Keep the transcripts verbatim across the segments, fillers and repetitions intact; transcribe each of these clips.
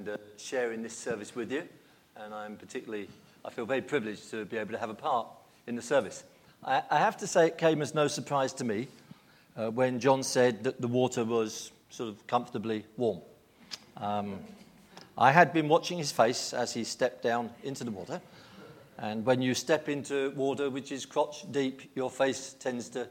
and uh, sharing this service with you, and I'm particularly, I feel very privileged to be able to have a part in the service. I, I have to say it came as no surprise to me uh, when John said that the water was sort of comfortably warm. Um, I had been watching his face as he stepped down into the water, and when you step into water which is crotch deep, your face tends to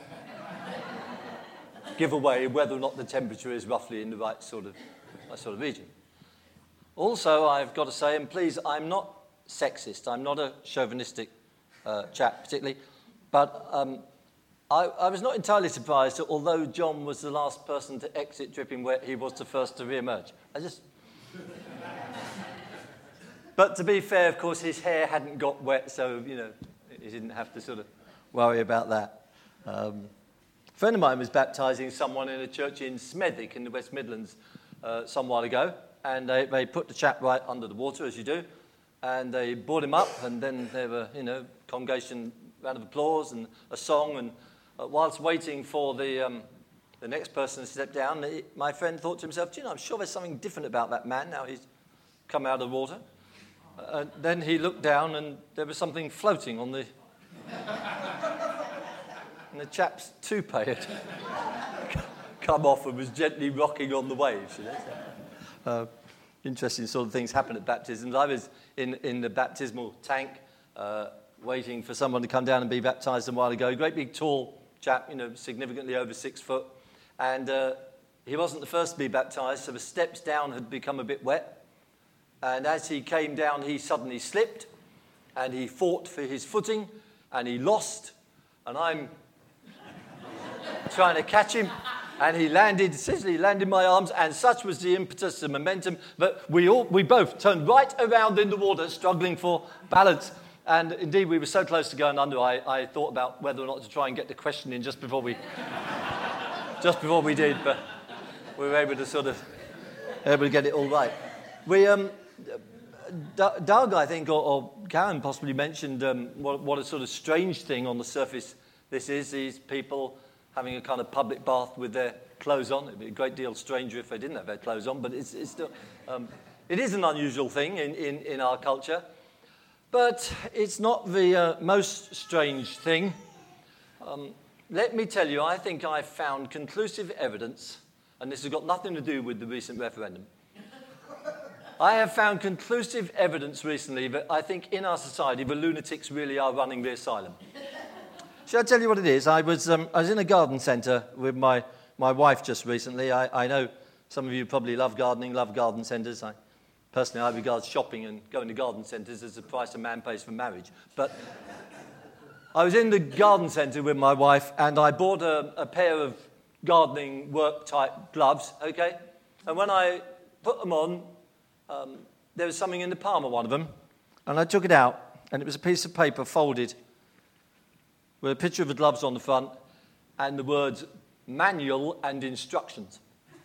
give away whether or not the temperature is roughly in the right sort of, right sort of region. Also, I've got to say, and please, I'm not sexist. I'm not a chauvinistic uh, chap particularly, but um, I, I was not entirely surprised that although John was the last person to exit dripping wet, he was the first to re-emerge. I just... But to be fair, of course, his hair hadn't got wet, so, you know, he didn't have to sort of worry about that. Um, a friend of mine was baptising someone in a church in Smethwick in the West Midlands uh, some while ago, and they, they put the chap right under the water, as you do, and they brought him up, and then there were, you know, congregation, round of applause and a song, and uh, whilst waiting for the um, the next person to step down, he, my friend thought to himself, do you know, I'm sure there's something different about that man now he's come out of the water. Uh, then he looked down, and there was something floating on the... and the chap's toupee had come off and was gently rocking on the waves. You know? uh, interesting sort of things happen at baptisms. I was in, in the baptismal tank uh, waiting for someone to come down and be baptised a while ago. A great big tall chap, you know, significantly over six foot. And uh, he wasn't the first to be baptised, so the steps down had become a bit wet. And as he came down, he suddenly slipped, and he fought for his footing, and he lost. And I'm trying to catch him, and he landed, essentially landed in my arms, and such was the impetus and momentum that we all, we both turned right around in the water, struggling for balance. And indeed, we were so close to going under, I, I thought about whether or not to try and get the question in just before we, just before we did, but we were able to sort of, able to get it all right. We, um, Doug, I think, or, or Karen possibly mentioned um, what, what a sort of strange thing on the surface this is, these people having a kind of public bath with their clothes on. It would be a great deal stranger if they didn't have their clothes on, but it's, it's still, um, it is an unusual thing in, in, in our culture. But it's not the uh, most strange thing. Um, let me tell you, I think I found conclusive evidence, and this has got nothing to do with the recent referendum. I have found conclusive evidence recently that I think in our society the lunatics really are running the asylum. Shall I tell you what it is? I was um, I was in a garden centre with my, my wife just recently. I, I know some of you probably love gardening, love garden centres. I, personally, I regard shopping and going to garden centres as the price a man pays for marriage. But I was in the garden centre with my wife, and I bought a, a pair of gardening work-type gloves, okay? And when I put them on, Um, there was something in the palm of one of them, and I took it out, and it was a piece of paper folded with a picture of the gloves on the front and the words manual and instructions.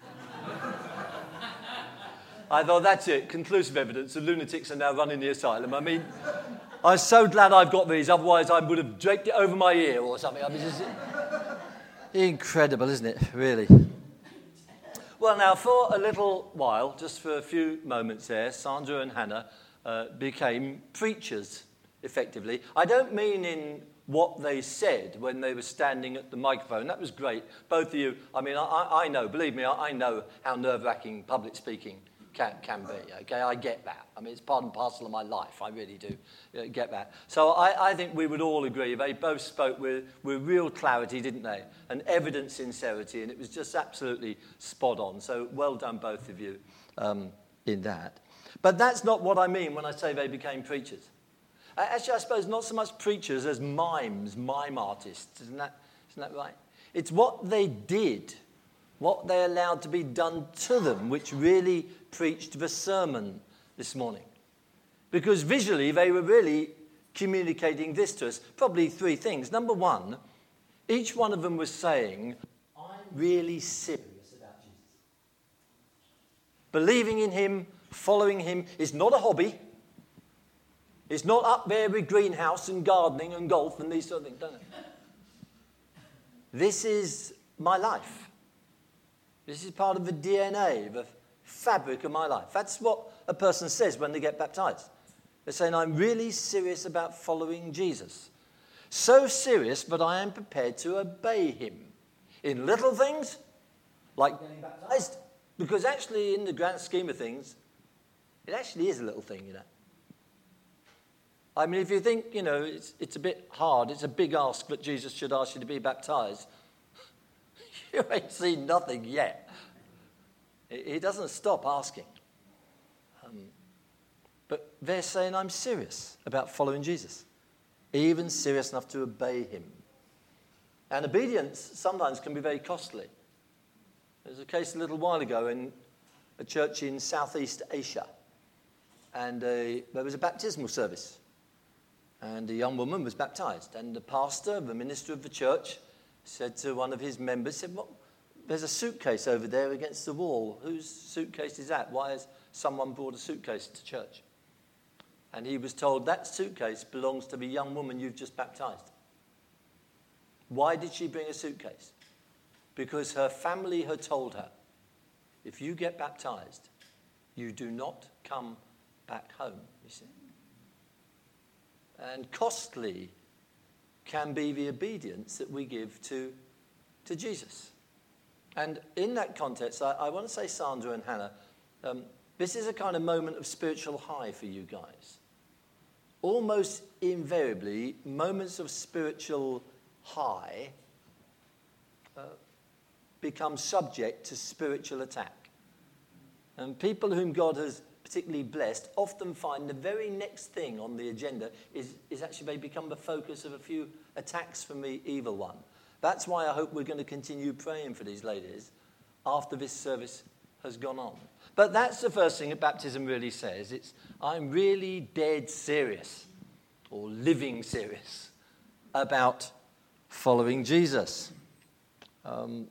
I thought, that's it, conclusive evidence. The lunatics are now running the asylum. I mean, I'm so glad I've got these, otherwise I would have draped it over my ear or something. I mean, it's incredible, isn't it, really? Well, now, for a little while, just for a few moments there, Sandra and Hannah uh, became preachers, effectively. I don't mean in what they said when they were standing at the microphone. That was great. Both of you, I mean, I, I know, believe me, I, I know how nerve-wracking public speaking can, can be, okay? I get that. I mean, it's part and parcel of my life. I really do uh, get that. So I, I think we would all agree they both spoke with, with real clarity, didn't they? And evident sincerity, and it was just absolutely spot on. So well done, both of you, um, in that. But that's not what I mean when I say they became preachers. Uh, actually, I suppose not so much preachers as mimes, mime artists. Isn't that, isn't that right? It's what they did, what they allowed to be done to them, which really preached the sermon this morning. Because visually, they were really communicating this to us. Probably three things. Number one, each one of them was saying, I'm really serious about Jesus. Believing in him, following him is not a hobby. It's not up there with greenhouse and gardening and golf and these sort of things, don't it? This is my life. This is part of the D N A, the fabric of my life. That's what a person says when they get baptized. They're saying, I'm really serious about following Jesus. So serious that I am prepared to obey him in little things, like getting baptized, because actually in the grand scheme of things, it actually is a little thing, you know. I mean, if you think, you know, it's, it's a bit hard, it's a big ask that Jesus should ask you to be baptized, you ain't seen nothing yet. He doesn't stop asking. Um, but they're saying, I'm serious about following Jesus, even serious enough to obey him. And obedience sometimes can be very costly. There was a case a little while ago in a church in Southeast Asia, and uh, there was a baptismal service. And a young woman was baptized. And the pastor, the minister of the church, said to one of his members, said, well, there's a suitcase over there against the wall. Whose suitcase is that? Why has someone brought a suitcase to church? And he was told, that suitcase belongs to the young woman you've just baptized. Why did she bring a suitcase? Because her family had told her, if you get baptized, you do not come back home, you see. And costly can be the obedience that we give to, to Jesus. And in that context, I, I want to say, Sandra and Hannah, um, this is a kind of moment of spiritual high for you guys. Almost invariably, moments of spiritual high uh, become subject to spiritual attack. And people whom God has particularly blessed often find the very next thing on the agenda is, is actually they become the focus of a few attacks from the evil one. That's why I hope we're going to continue praying for these ladies after this service has gone on. But that's the first thing that baptism really says. It's, I'm really dead serious, or living serious, about following Jesus. Um,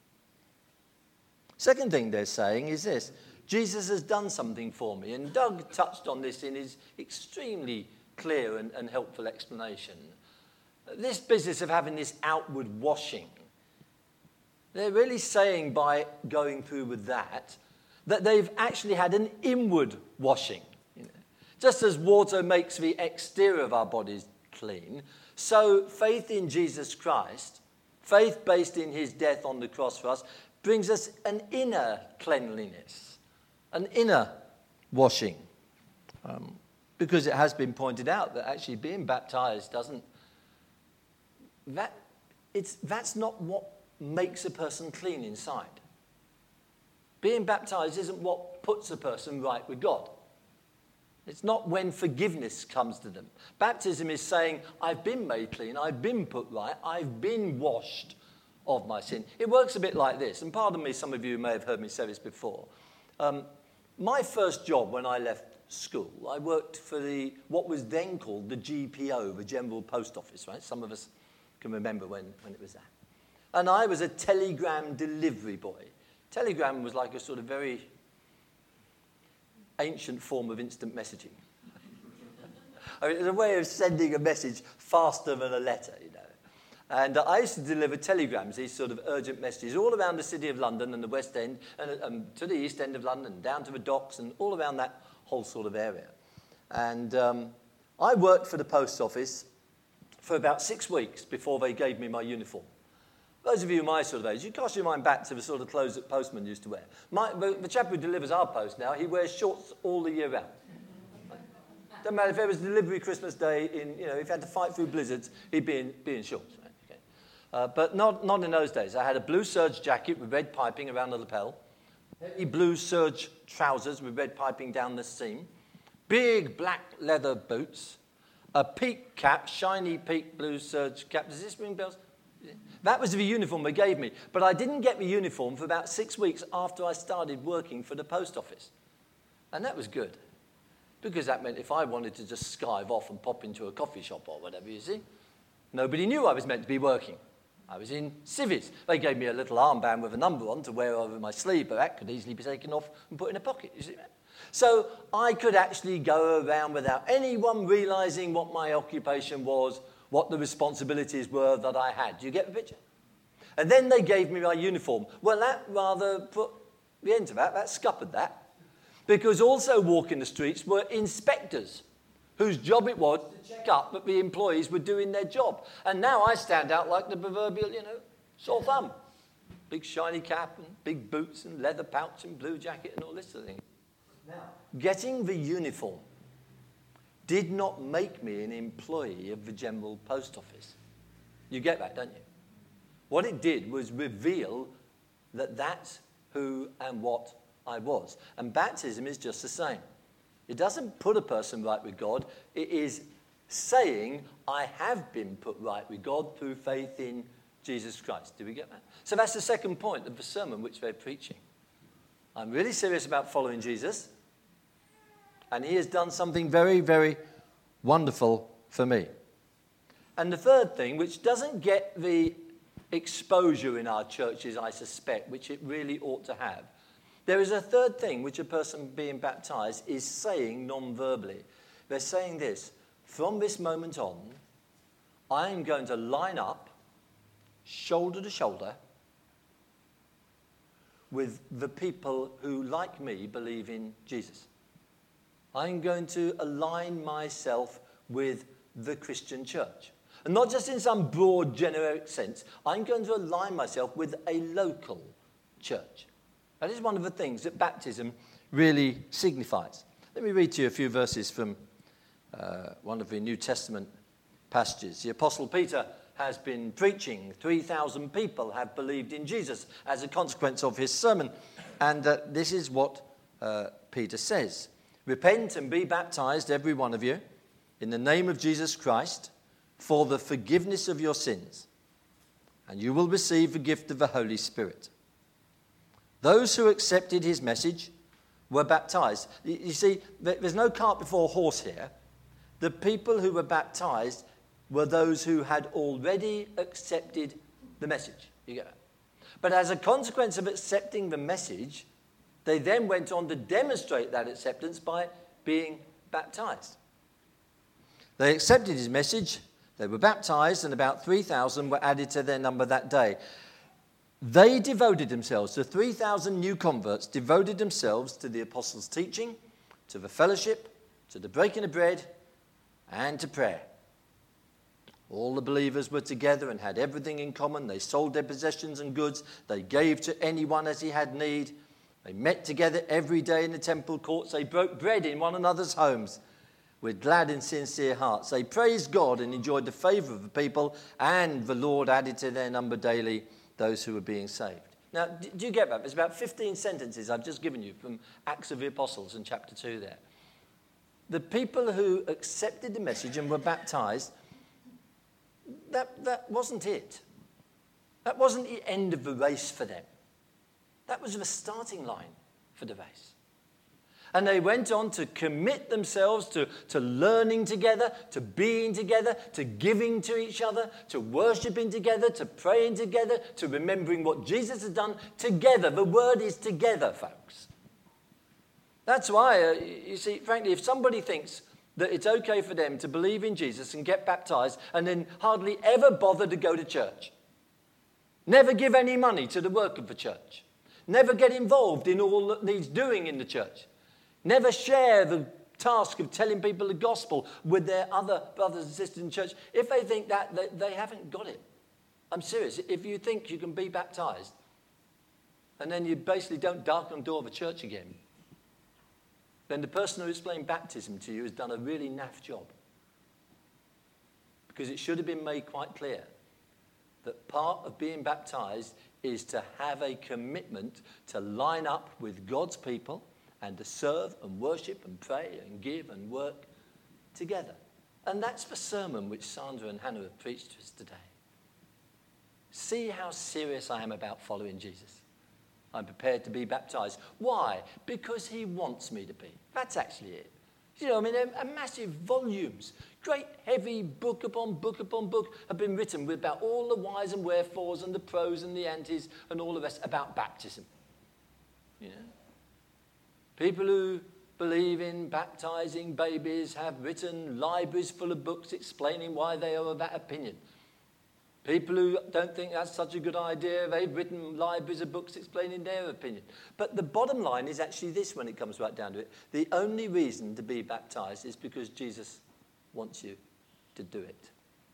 second thing they're saying is this: Jesus has done something for me. And Doug touched on this in his extremely clear and, and helpful explanation. This business of having this outward washing, they're really saying by going through with that, that they've actually had an inward washing. You know? Just as water makes the exterior of our bodies clean, so faith in Jesus Christ, faith based in his death on the cross for us, brings us an inner cleanliness, an inner washing. Um, because it has been pointed out that actually being baptized doesn't, that it's that's not what makes a person clean inside. Being baptized isn't what puts a person right with God. It's not when forgiveness comes to them. Baptism is saying, I've been made clean, I've been put right, I've been washed of my sin. It works a bit like this, and pardon me, some of you may have heard me say this before. Um, my first job when I left school, I worked for the what was then called the G P O, the General Post Office, right? Some of us can remember when, when it was that. And I was a telegram delivery boy. Telegram was like a sort of very ancient form of instant messaging. I mean, it was a way of sending a message faster than a letter, you know. And uh, I used to deliver telegrams, these sort of urgent messages, all around the City of London and the West End, and um, to the East End of London, down to the docks, and all around that whole sort of area. And um, I worked for the post office for about six weeks before they gave me my uniform. Those of you my sort of age, you cast your mind back to the sort of clothes that postmen used to wear. My, the, the chap who delivers our post now, he wears shorts all the year round. Doesn't matter if there was delivery Christmas Day, in, you know, if he had to fight through blizzards, he'd be in, be in shorts. Right? Okay. Uh, but not, not in those days. I had a blue serge jacket with red piping around the lapel, heavy blue serge trousers with red piping down the seam, big black leather boots, a peak cap, shiny peak blue serge cap. Does this ring bells? That was the uniform they gave me. But I didn't get the uniform for about six weeks after I started working for the post office. And that was good. Because that meant if I wanted to just skive off and pop into a coffee shop or whatever, you see, nobody knew I was meant to be working. I was in civvies. They gave me a little armband with a number on to wear over my sleeve, but that could easily be taken off and put in a pocket, you see. So I could actually go around without anyone realizing what my occupation was, what the responsibilities were that I had. Do you get the picture? And then they gave me my uniform. Well, that rather put The end of that, that scuppered that. Because also walking the streets were inspectors whose job it was to check up that the employees were doing their job. And now I stand out like the proverbial, you know, sore thumb. Big shiny cap and big boots and leather pouch and blue jacket and all this sort of thing. Now, getting the uniform did not make me an employee of the General Post Office. You get that, don't you? What it did was reveal that that's who and what I was. And baptism is just the same. It doesn't put a person right with God. It is saying, I have been put right with God through faith in Jesus Christ. Do we get that? So that's the second point of the sermon which they're preaching. I'm really serious about following Jesus. And he has done something very, very wonderful for me. And the third thing, which doesn't get the exposure in our churches, I suspect, which it really ought to have. There is a third thing which a person being baptized is saying non-verbally. They're saying this: from this moment on, I am going to line up shoulder to shoulder with the people who, like me, believe in Jesus. I'm going to align myself with the Christian church. And not just in some broad, generic sense. I'm going to align myself with a local church. That is one of the things that baptism really signifies. Let me read to you a few verses from uh, one of the New Testament passages. The Apostle Peter has been preaching. three thousand people have believed in Jesus as a consequence of his sermon. And uh, this is what uh, Peter says. Repent and be baptized, every one of you, in the name of Jesus Christ, for the forgiveness of your sins, and you will receive the gift of the Holy Spirit. Those who accepted his message were baptized. You see, there's no cart before horse here. The people who were baptized were those who had already accepted the message. You get it? But as a consequence of accepting the message, they then went on to demonstrate that acceptance by being baptized. They accepted his message, they were baptized, and about three thousand were added to their number that day. They devoted themselves, the three thousand new converts devoted themselves to the apostles' teaching, to the fellowship, to the breaking of bread, and to prayer. All the believers were together and had everything in common. They sold their possessions and goods. They gave to anyone as he had need. They met together every day in the temple courts. They broke bread in one another's homes with glad and sincere hearts. They praised God and enjoyed the favor of the people, and the Lord added to their number daily those who were being saved. Now, do you get that? There's about fifteen sentences I've just given you from Acts of the Apostles in chapter two there. The people who accepted the message and were baptized, that, that wasn't it. That wasn't the end of the race for them. That was the starting line for the race. And they went on to commit themselves to, to learning together, to being together, to giving to each other, to worshipping together, to praying together, to remembering what Jesus has done together. The word is together, folks. That's why, uh, you see, frankly, if somebody thinks that it's okay for them to believe in Jesus and get baptized and then hardly ever bother to go to church, never give any money to the work of the church, never get involved in all that needs doing in the church, never share the task of telling people the gospel with their other brothers and sisters in church, if they think that, they, they haven't got it. I'm serious. If you think you can be baptized and then you basically don't darken the door of a church again, then the person who explained baptism to you has done a really naff job. Because it should have been made quite clear that part of being baptized is to have a commitment to line up with God's people and to serve and worship and pray and give and work together. And that's the sermon which Sandra and Hannah have preached to us today. See how serious I am about following Jesus. I'm prepared to be baptized. Why? Because he wants me to be. That's actually it. You know, I mean, a, a massive volumes, great heavy book upon book upon book have been written with about all the whys and wherefores and the pros and the antis and all the rest about baptism. You know? People who believe in baptizing babies have written libraries full of books explaining why they are of that opinion. People who don't think that's such a good idea, they've written libraries of books explaining their opinion. But the bottom line is actually this when it comes right down to it. The only reason to be baptized is because Jesus wants you to do it.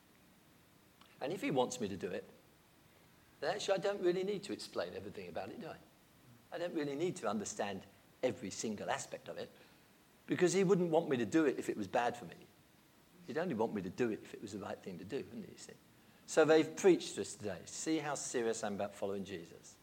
And if he wants me to do it, then actually I don't really need to explain everything about it, do I? I don't really need to understand every single aspect of it, because he wouldn't want me to do it if it was bad for me. He'd only want me to do it if it was the right thing to do, wouldn't he, you see? So they've preached to us today. See how serious I'm about following Jesus.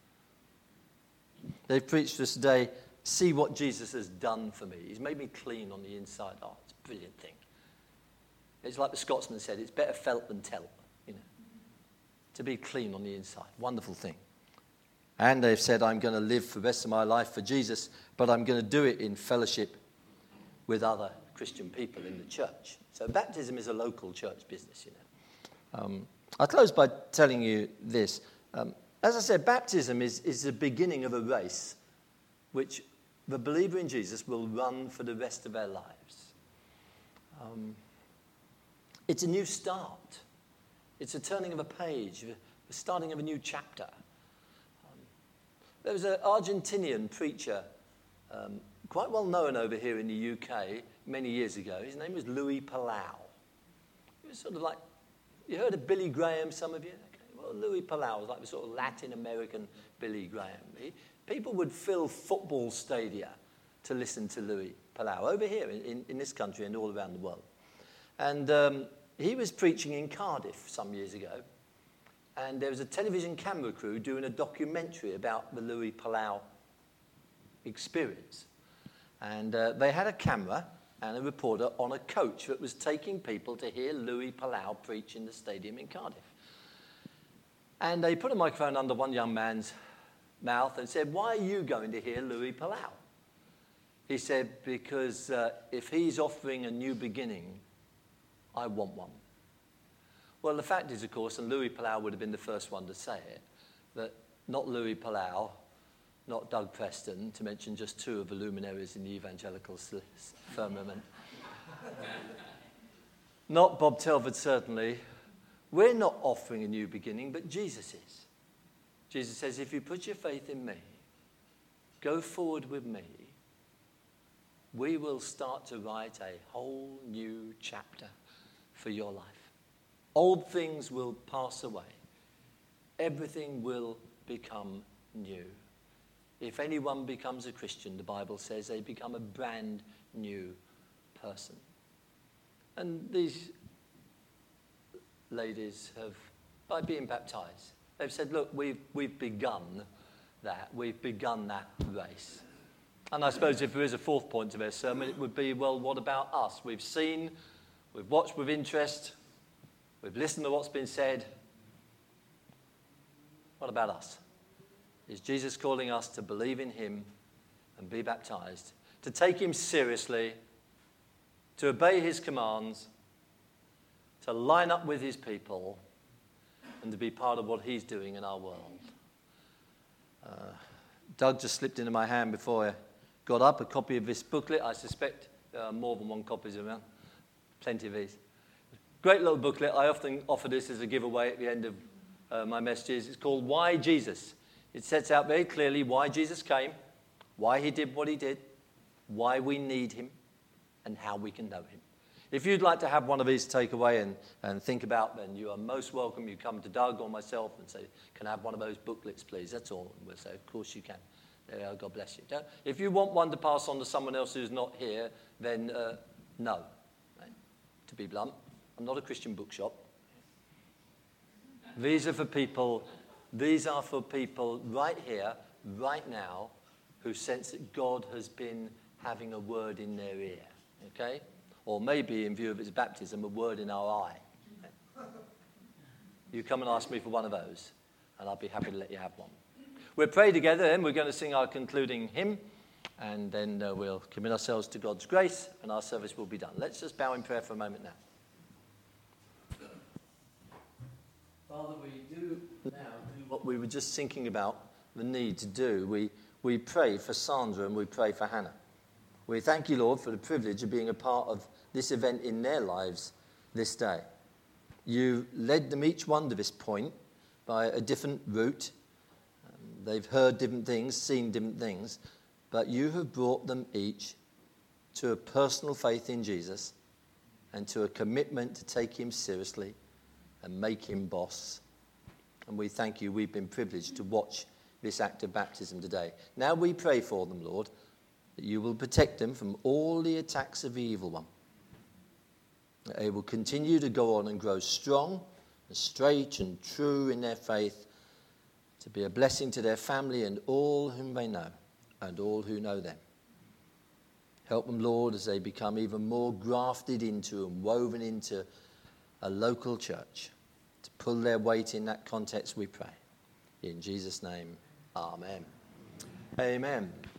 They've preached to us today. See what Jesus has done for me. He's made me clean on the inside. Oh, it's a brilliant thing. It's like the Scotsman said, it's better felt than telt, you know. To be clean on the inside. Wonderful thing. And they've said, I'm going to live for the rest of my life for Jesus, but I'm going to do it in fellowship with other Christian people in the church. So baptism is a local church business, you know. Um, I'll close by telling you this. Um, as I said, baptism is, is the beginning of a race which the believer in Jesus will run for the rest of their lives. Um, it's a new start. It's a turning of a page, the starting of a new chapter. Um, there was an Argentinian preacher, um, quite well known over here in the U K many years ago. His name was Luis Palau. He was sort of like, you heard of Billy Graham, some of you? Okay. Well, Luis Palau was like the sort of Latin American Billy Graham. He, people would fill football stadia to listen to Luis Palau over here in, in, in this country and all around the world. And um, he was preaching in Cardiff some years ago, and there was a television camera crew doing a documentary about the Luis Palau experience. And uh, they had a camera and a reporter on a coach that was taking people to hear Luis Palau preach in the stadium in Cardiff. And they put a microphone under one young man's mouth and said, why are you going to hear Luis Palau? He said, because uh, if he's offering a new beginning, I want one. Well, the fact is, of course, and Luis Palau would have been the first one to say it, that not Luis Palau, not Doug Preston, to mention just two of the luminaries in the evangelical firmament. Not Bob Telford, certainly. We're not offering a new beginning, but Jesus is. Jesus says, if you put your faith in me, go forward with me, we will start to write a whole new chapter for your life. Old things will pass away. Everything will become new. If anyone becomes a Christian, the Bible says they become a brand new person. And these ladies have, by being baptized, they've said, look, we've, we've begun that. We've begun that race. And I suppose if there is a fourth point to their sermon, it would be, well, what about us? We've seen, we've watched with interest, we've listened to what's been said. What about us? Is Jesus calling us to believe in him and be baptized, to take him seriously, to obey his commands, to line up with his people, and to be part of what he's doing in our world? Uh, Doug just slipped into my hand before I got up a copy of this booklet. I suspect there are more than one copies around. Plenty of these. Great little booklet. I often offer this as a giveaway at the end of uh, my messages. It's called Why Jesus? It sets out very clearly why Jesus came, why he did what he did, why we need him, and how we can know him. If you'd like to have one of these to take away and, and think about, then you are most welcome. You come to Doug or myself and say, can I have one of those booklets, please? That's all. And we'll say, of course you can. There you are. God bless you. Don't, if you want one to pass on to someone else who's not here, then uh, no. Right? To be blunt, I'm not a Christian bookshop. These are for people... These are for people right here, right now, who sense that God has been having a word in their ear, okay? Or maybe, in view of his baptism, a word in our eye. Okay? You come and ask me for one of those, and I'll be happy to let you have one. We'll pray together, then we're going to sing our concluding hymn, and then uh, we'll commit ourselves to God's grace, and our service will be done. Let's just bow in prayer for a moment now. Father, we do now do what we were just thinking about the need to do. We, we pray for Sandra and we pray for Hannah. We thank you, Lord, for the privilege of being a part of this event in their lives this day. You led them each one to this point by a different route. Um, they've heard different things, seen different things, but you have brought them each to a personal faith in Jesus and to a commitment to take him seriously and make him boss. And we thank you. We've been privileged to watch this act of baptism today. Now we pray for them, Lord, that you will protect them from all the attacks of the evil one. That they will continue to go on and grow strong and straight and true in their faith, to be a blessing to their family and all whom they know and all who know them. Help them, Lord, as they become even more grafted into and woven into a local church, to pull their weight in that context, we pray. In Jesus' name, amen. Amen.